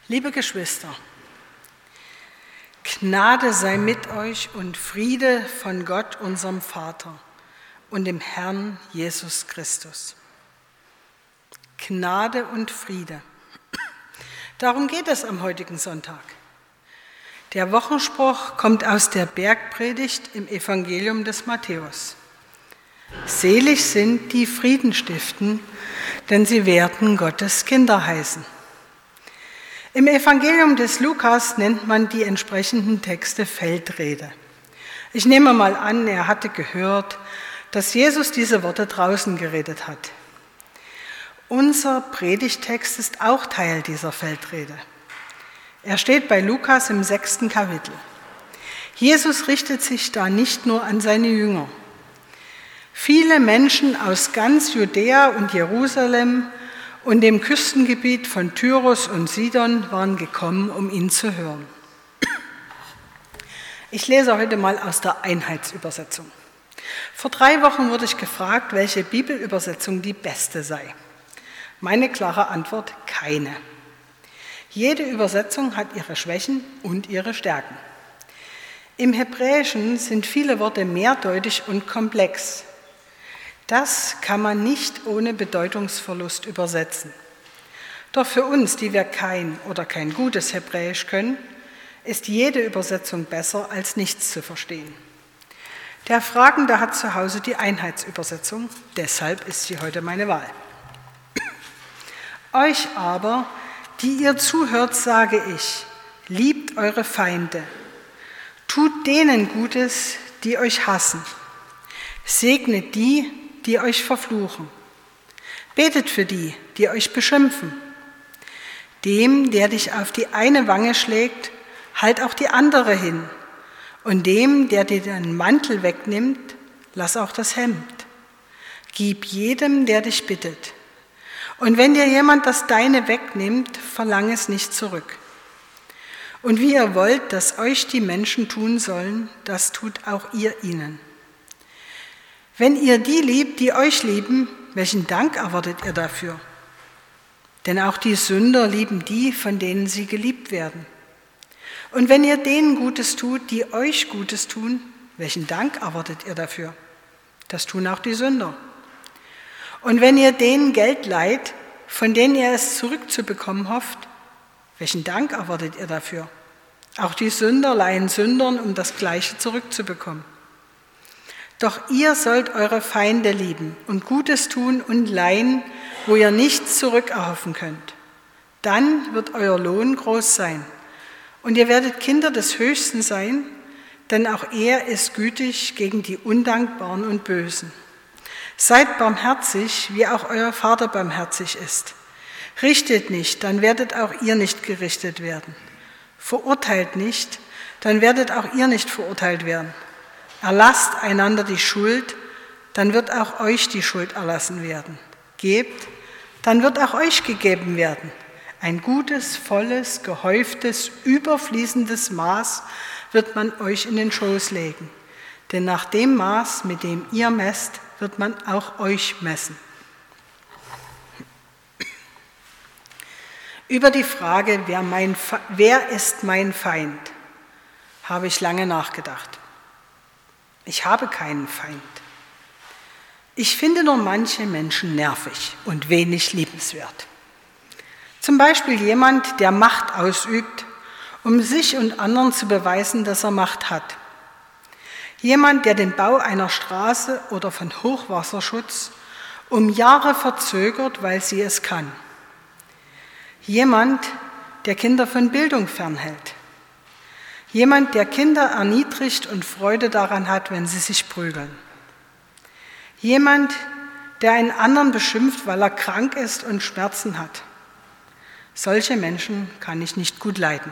Liebe Geschwister, Gnade sei mit euch und Friede von Gott, unserem Vater und dem Herrn Jesus Christus. Gnade und Friede. Darum geht es am heutigen Sonntag. Der Wochenspruch kommt aus der Bergpredigt im Evangelium des Matthäus. Selig sind, die Frieden stiften, denn sie werden Gottes Kinder heißen. Im Evangelium des Lukas nennt man die entsprechenden Texte Feldrede. Ich nehme mal an, er hatte gehört, dass Jesus diese Worte draußen geredet hat. Unser Predigtext ist auch Teil dieser Feldrede. Er steht bei Lukas im 6. Kapitel. Jesus richtet sich da nicht nur an seine Jünger. Viele Menschen aus ganz Judäa und Jerusalem und dem Küstengebiet von Tyrus und Sidon waren gekommen, um ihn zu hören. Ich lese heute mal aus der Einheitsübersetzung. Vor 3 Wochen wurde ich gefragt, welche Bibelübersetzung die beste sei. Meine klare Antwort: keine. Jede Übersetzung hat ihre Schwächen und ihre Stärken. Im Hebräischen sind viele Worte mehrdeutig und komplex. Das kann man nicht ohne Bedeutungsverlust übersetzen. Doch für uns, die wir kein gutes Hebräisch können, ist jede Übersetzung besser, als nichts zu verstehen. Der Fragende hat zu Hause die Einheitsübersetzung, deshalb ist sie heute meine Wahl. Euch aber, die ihr zuhört, sage ich: Liebt eure Feinde, tut denen Gutes, die euch hassen, segnet die, die euch verfluchen. Betet für die, die euch beschimpfen. Dem, der dich auf die eine Wange schlägt, halt auch die andere hin. Und dem, der dir den Mantel wegnimmt, lass auch das Hemd. Gib jedem, der dich bittet. Und wenn dir jemand das Deine wegnimmt, verlang es nicht zurück. Und wie ihr wollt, dass euch die Menschen tun sollen, das tut auch ihr ihnen. Wenn ihr die liebt, die euch lieben, welchen Dank erwartet ihr dafür? Denn auch die Sünder lieben die, von denen sie geliebt werden. Und wenn ihr denen Gutes tut, die euch Gutes tun, welchen Dank erwartet ihr dafür? Das tun auch die Sünder. Und wenn ihr denen Geld leiht, von denen ihr es zurückzubekommen hofft, welchen Dank erwartet ihr dafür? Auch die Sünder leihen Sündern, um das Gleiche zurückzubekommen. Doch ihr sollt eure Feinde lieben und Gutes tun und leihen, wo ihr nichts zurückerhoffen könnt. Dann wird euer Lohn groß sein und ihr werdet Kinder des Höchsten sein, denn auch er ist gütig gegen die Undankbaren und Bösen. Seid barmherzig, wie auch euer Vater barmherzig ist. Richtet nicht, dann werdet auch ihr nicht gerichtet werden. Verurteilt nicht, dann werdet auch ihr nicht verurteilt werden. Erlasst einander die Schuld, dann wird auch euch die Schuld erlassen werden. Gebt, dann wird auch euch gegeben werden. Ein gutes, volles, gehäuftes, überfließendes Maß wird man euch in den Schoß legen. Denn nach dem Maß, mit dem ihr messt, wird man auch euch messen. Über die Frage, wer ist mein Feind, habe ich lange nachgedacht. Ich habe keinen Feind. Ich finde nur manche Menschen nervig und wenig liebenswert. Zum Beispiel jemand, der Macht ausübt, um sich und anderen zu beweisen, dass er Macht hat. Jemand, der den Bau einer Straße oder von Hochwasserschutz um Jahre verzögert, weil sie es kann. Jemand, der Kinder von Bildung fernhält. Jemand, der Kinder erniedrigt und Freude daran hat, wenn sie sich prügeln. Jemand, der einen anderen beschimpft, weil er krank ist und Schmerzen hat. Solche Menschen kann ich nicht gut leiden.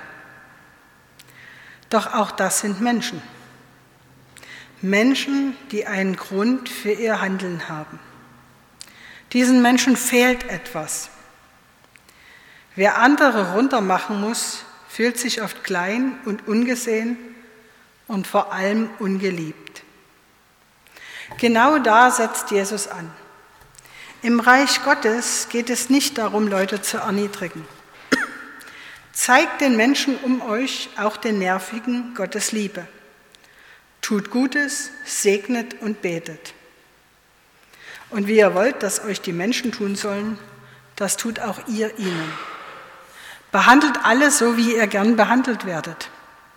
Doch auch das sind Menschen. Menschen, die einen Grund für ihr Handeln haben. Diesen Menschen fehlt etwas. Wer andere runtermachen muss, fühlt sich oft klein und ungesehen und vor allem ungeliebt. Genau da setzt Jesus an. Im Reich Gottes geht es nicht darum, Leute zu erniedrigen. Zeigt den Menschen um euch, auch den Nervigen, Gottes Liebe. Tut Gutes, segnet und betet. Und wie ihr wollt, dass euch die Menschen tun sollen, das tut auch ihr ihnen. Behandelt alle so, wie ihr gern behandelt werdet.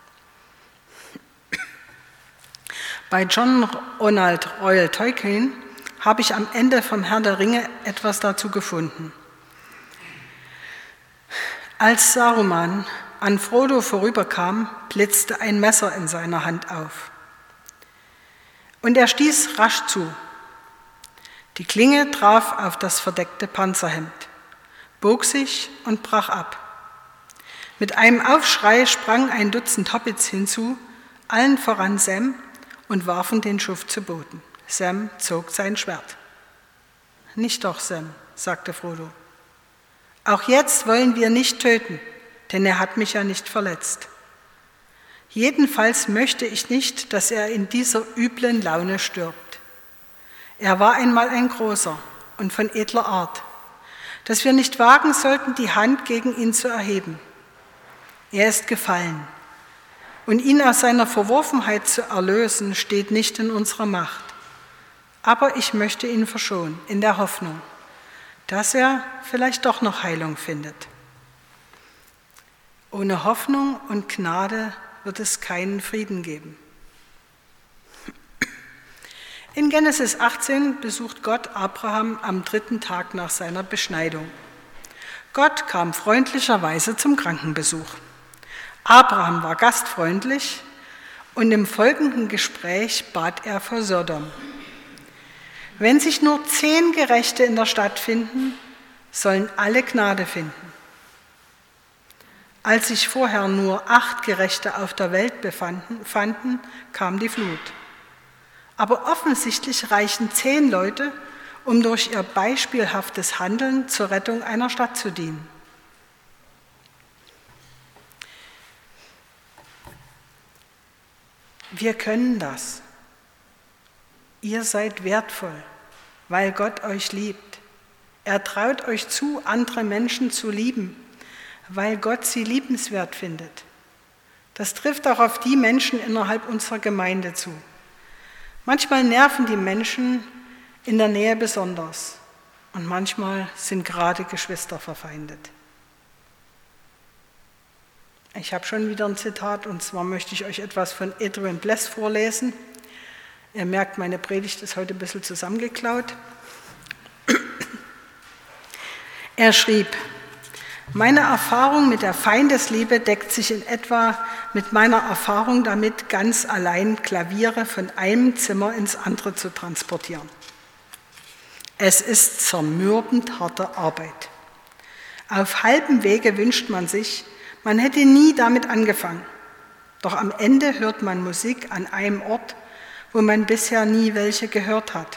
Bei John Ronald Reuel Tolkien habe ich am Ende vom Herrn der Ringe etwas dazu gefunden. Als Saruman an Frodo vorüberkam, blitzte ein Messer in seiner Hand auf. Und er stieß rasch zu. Die Klinge traf auf das verdeckte Panzerhemd, bog sich und brach ab. Mit einem Aufschrei sprang ein Dutzend Hobbits hinzu, allen voran Sam, und warfen den Schuft zu Boden. Sam zog sein Schwert. »Nicht doch, Sam«, sagte Frodo. »Auch jetzt wollen wir nicht töten, denn er hat mich ja nicht verletzt. Jedenfalls möchte ich nicht, dass er in dieser üblen Laune stirbt. Er war einmal ein Großer und von edler Art, dass wir nicht wagen sollten, die Hand gegen ihn zu erheben. Er ist gefallen, und ihn aus seiner Verworfenheit zu erlösen, steht nicht in unserer Macht. Aber ich möchte ihn verschonen, in der Hoffnung, dass er vielleicht doch noch Heilung findet. Ohne Hoffnung und Gnade wird es keinen Frieden geben.« In Genesis 18 besucht Gott Abraham am 3. Tag nach seiner Beschneidung. Gott kam freundlicherweise zum Krankenbesuch. Abraham war gastfreundlich und im folgenden Gespräch bat er vor Sodom: Wenn sich nur 10 Gerechte in der Stadt finden, sollen alle Gnade finden. Als sich vorher nur 8 Gerechte auf der Welt fanden, kam die Flut. Aber offensichtlich reichen 10 Leute, um durch ihr beispielhaftes Handeln zur Rettung einer Stadt zu dienen. Wir können das. Ihr seid wertvoll, weil Gott euch liebt. Er traut euch zu, andere Menschen zu lieben, weil Gott sie liebenswert findet. Das trifft auch auf die Menschen innerhalb unserer Gemeinde zu. Manchmal nerven die Menschen in der Nähe besonders und manchmal sind gerade Geschwister verfeindet. Ich habe schon wieder ein Zitat, und zwar möchte ich euch etwas von Edwin Bless vorlesen. Ihr merkt, meine Predigt ist heute ein bisschen zusammengeklaut. Er schrieb: Meine Erfahrung mit der Feindesliebe deckt sich in etwa mit meiner Erfahrung damit, ganz allein Klaviere von einem Zimmer ins andere zu transportieren. Es ist zermürbend harte Arbeit. Auf halbem Wege wünscht man sich, man hätte nie damit angefangen. Doch am Ende hört man Musik an einem Ort, wo man bisher nie welche gehört hat.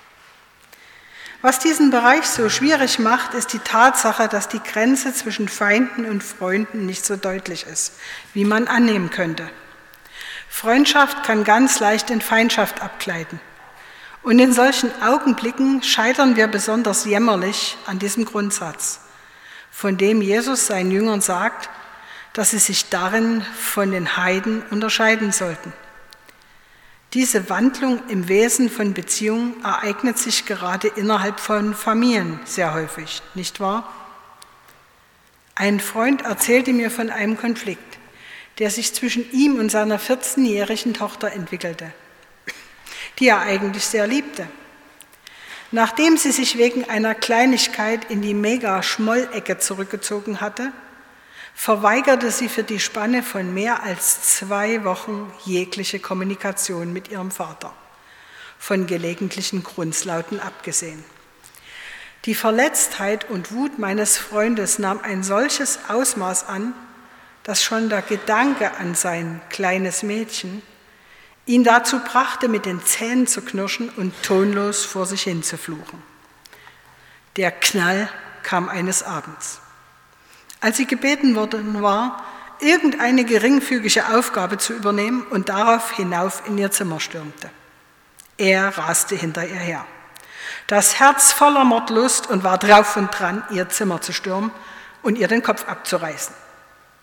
Was diesen Bereich so schwierig macht, ist die Tatsache, dass die Grenze zwischen Feinden und Freunden nicht so deutlich ist, wie man annehmen könnte. Freundschaft kann ganz leicht in Feindschaft abgleiten. Und in solchen Augenblicken scheitern wir besonders jämmerlich an diesem Grundsatz, von dem Jesus seinen Jüngern sagt, dass sie sich darin von den Heiden unterscheiden sollten. Diese Wandlung im Wesen von Beziehungen ereignet sich gerade innerhalb von Familien sehr häufig, nicht wahr? Ein Freund erzählte mir von einem Konflikt, der sich zwischen ihm und seiner 14-jährigen Tochter entwickelte, die er eigentlich sehr liebte. Nachdem sie sich wegen einer Kleinigkeit in die Mega-Schmollecke zurückgezogen hatte, verweigerte sie für die Spanne von mehr als 2 Wochen jegliche Kommunikation mit ihrem Vater, von gelegentlichen Grunzlauten abgesehen. Die Verletztheit und Wut meines Freundes nahm ein solches Ausmaß an, dass schon der Gedanke an sein kleines Mädchen ihn dazu brachte, mit den Zähnen zu knirschen und tonlos vor sich hin zu fluchen. Der Knall kam eines Abends, als sie gebeten worden war, irgendeine geringfügige Aufgabe zu übernehmen und darauf hinauf in ihr Zimmer stürmte. Er raste hinter ihr her, das Herz voller Mordlust, und war drauf und dran, ihr Zimmer zu stürmen und ihr den Kopf abzureißen.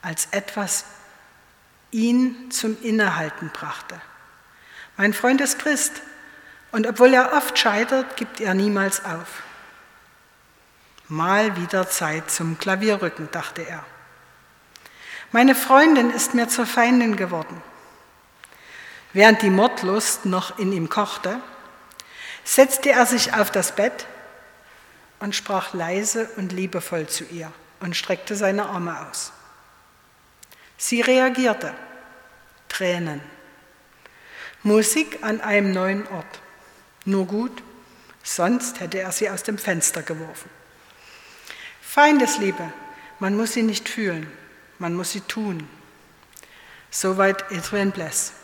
als etwas ihn zum Innehalten brachte. Mein Freund ist Christ und obwohl er oft scheitert, gibt er niemals auf. Mal wieder Zeit zum Klavierrücken, dachte er. Meine Freundin ist mir zur Feindin geworden. Während die Mordlust noch in ihm kochte, setzte er sich auf das Bett und sprach leise und liebevoll zu ihr und streckte seine Arme aus. Sie reagierte. Tränen. Musik an einem neuen Ort. Nur gut, sonst hätte er sie aus dem Fenster geworfen. Feindesliebe, man muss sie nicht fühlen, man muss sie tun. Soweit Adrian Bless.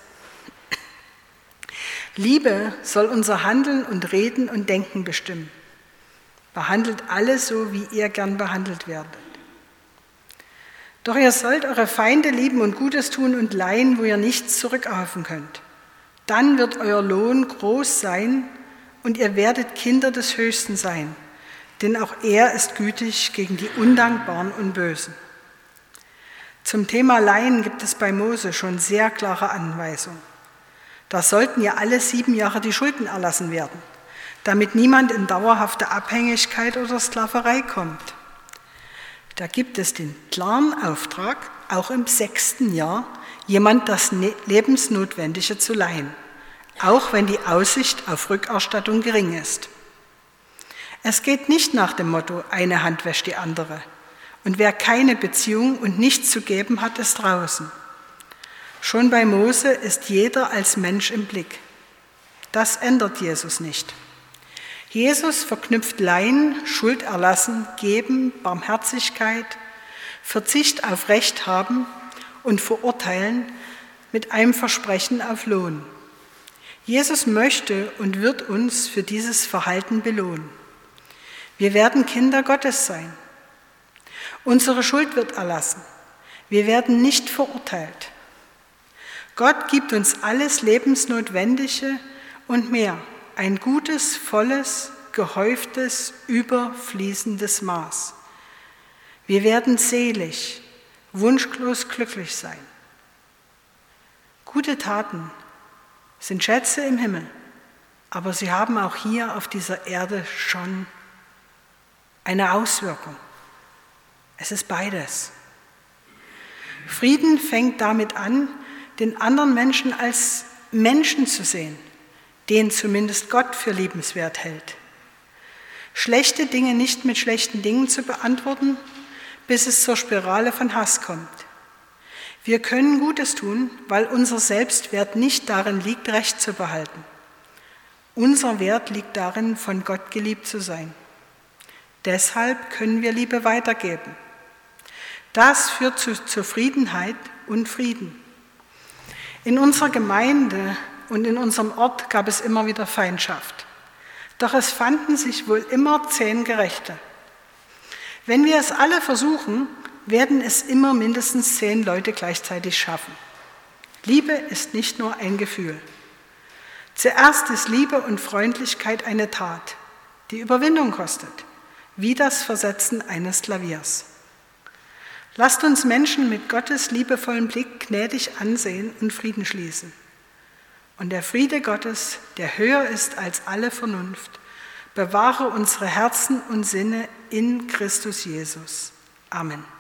Liebe soll unser Handeln und Reden und Denken bestimmen. Behandelt alle so, wie ihr gern behandelt werdet. Doch ihr sollt eure Feinde lieben und Gutes tun und leihen, wo ihr nichts zurückerhoffen könnt. Dann wird euer Lohn groß sein und ihr werdet Kinder des Höchsten sein, denn auch er ist gütig gegen die Undankbaren und Bösen. Zum Thema Leihen gibt es bei Mose schon sehr klare Anweisungen. Da sollten ja alle 7 Jahre die Schulden erlassen werden, damit niemand in dauerhafte Abhängigkeit oder Sklaverei kommt. Da gibt es den klaren Auftrag, auch im 6. Jahr jemand das Lebensnotwendige zu leihen, auch wenn die Aussicht auf Rückerstattung gering ist. Es geht nicht nach dem Motto, eine Hand wäscht die andere. Und wer keine Beziehung und nichts zu geben hat, ist draußen. Schon bei Mose ist jeder als Mensch im Blick. Das ändert Jesus nicht. Jesus verknüpft Leihen, Schulderlassen, Geben, Barmherzigkeit, Verzicht auf Recht haben und Verurteilen mit einem Versprechen auf Lohn. Jesus möchte und wird uns für dieses Verhalten belohnen. Wir werden Kinder Gottes sein. Unsere Schuld wird erlassen. Wir werden nicht verurteilt. Gott gibt uns alles Lebensnotwendige und mehr. Ein gutes, volles, gehäuftes, überfließendes Maß. Wir werden selig, wunschlos glücklich sein. Gute Taten sind Schätze im Himmel, aber sie haben auch hier auf dieser Erde schon eine Auswirkung. Es ist beides. Frieden fängt damit an, den anderen Menschen als Menschen zu sehen, den zumindest Gott für liebenswert hält. Schlechte Dinge nicht mit schlechten Dingen zu beantworten, bis es zur Spirale von Hass kommt. Wir können Gutes tun, weil unser Selbstwert nicht darin liegt, Recht zu behalten. Unser Wert liegt darin, von Gott geliebt zu sein. Deshalb können wir Liebe weitergeben. Das führt zu Zufriedenheit und Frieden. In unserer Gemeinde und in unserem Ort gab es immer wieder Feindschaft. Doch es fanden sich wohl immer 10 Gerechte. Wenn wir es alle versuchen, werden es immer mindestens 10 Leute gleichzeitig schaffen. Liebe ist nicht nur ein Gefühl. Zuerst ist Liebe und Freundlichkeit eine Tat, die Überwindung kostet, wie das Versetzen eines Klaviers. Lasst uns Menschen mit Gottes liebevollem Blick gnädig ansehen und Frieden schließen. Und der Friede Gottes, der höher ist als alle Vernunft, bewahre unsere Herzen und Sinne in Christus Jesus. Amen.